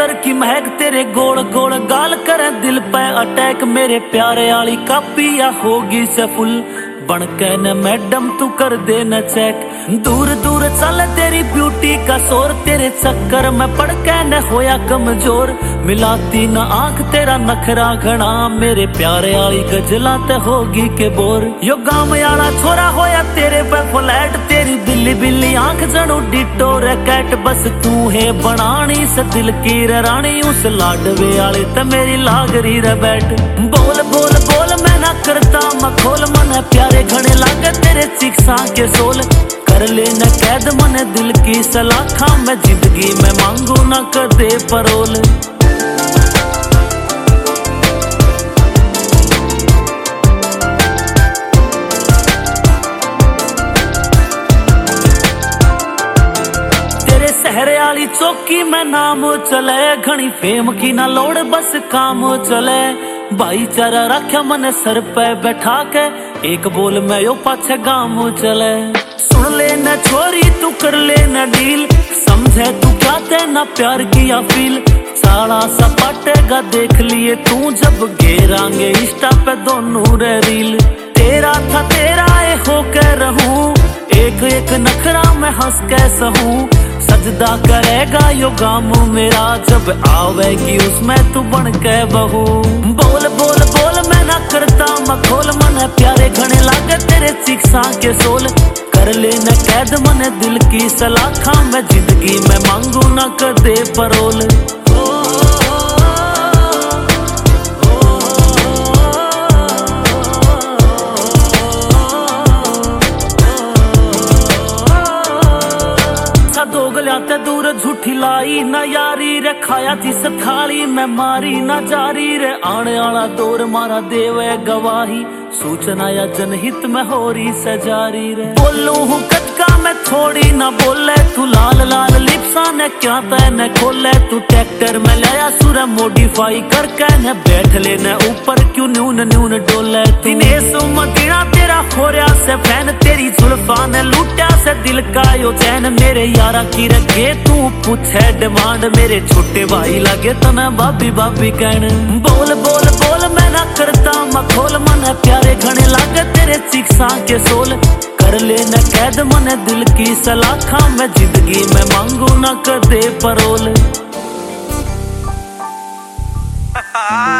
अतर की महक तेरे गोल गोल गाल करे दिल पे अटैक। मेरे प्यारे आली कापिया होगी से फुल बन के न मैडम तू कर दे न चेक। दूर दूर चल तेरी ब्यूटी का शोर, तेरे चक्कर में पड़ के न होया कमजोर। मिलाती न आंख तेरा नखरा घना, मेरे प्यारे आली गजला ते होगी के बोर। यो गांव आला छोरा होया तेरे पे फ्लैट, तेरी बिल्ली बिल्ली आंख जड़ू डिटो रैकेट। बस तू है बनानी से दिल की रानी, उस लाडवे आले ते मेरी लागरी रे बैठ। बोल बोल बोल मैं ना करता मखोल, मन प्यारे घने लागे तेरे चिक्सा के सोल। कर ले न कैद मन दिल की सलाखा, मैं जिंदगी में मांगू न कर दे परोल। तेरे सहरे आली चौकी में नाम चले, घनी फेम की ना लोड़ बस काम चले। भाईचारा रखा मन सर पे बैठा के, एक बोल मैं यो पाछे गाम चले। सुन ले न छोरी तू कर ले न डील, समझे तू क्या ते न प्यार किया फील। साड़ा सा पटेगा देख लिए तू जब गेरांगे इंस्टा पे दोनों रे रील। तेरा था तेरा ए हो के रहूं, एक एक नखरा मैं हंस के सहूं। सजदा करेगा यो गाम मेरा जब आवेगी उसमें तू बन के बहू। बोल बोल बोल मैं ना करता मखोल, मन प्यारे घने लागे तेरे चिक्सा के सोल। कर ले न कैद मन दिल की सलाखा, मैं जिंदगी में मांगू न कर दे परोल। ते दूर झूठी लाई ना यारी रे, खाया जिस थाली में मारी ना जारी रे। आने आला दौर मारा देवे गवाही, सूचना या जनहित में हो रही सजारी रे। बोलू हूँ कटका में थोड़ी ना बोले तू, लाल लाल लिप्सा ने क्या तैने खोले। तू ट्रैक्टर में लाया सुर मॉडिफाई करके न बैठ लेने ऊपर क्यों न्यून न्यून डोले। दिनेश मदीना तेरा खोरिया से फैन, तेरी जुल्फा ने लूटा से दिल का यो चैन। मेरे यारा की रखे तू पूछे डिमांड, मेरे छोटे भाई लगे तना भाभी भाभी कहन। बोल बोल बोल मैं ना करता मखोल, मन प्यारे घने लागे तेरे चिक्सा के सोल। कर ले न कैद मन दिल की सलाखा, मैं जिंदगी में मांगू न कर दे परोल।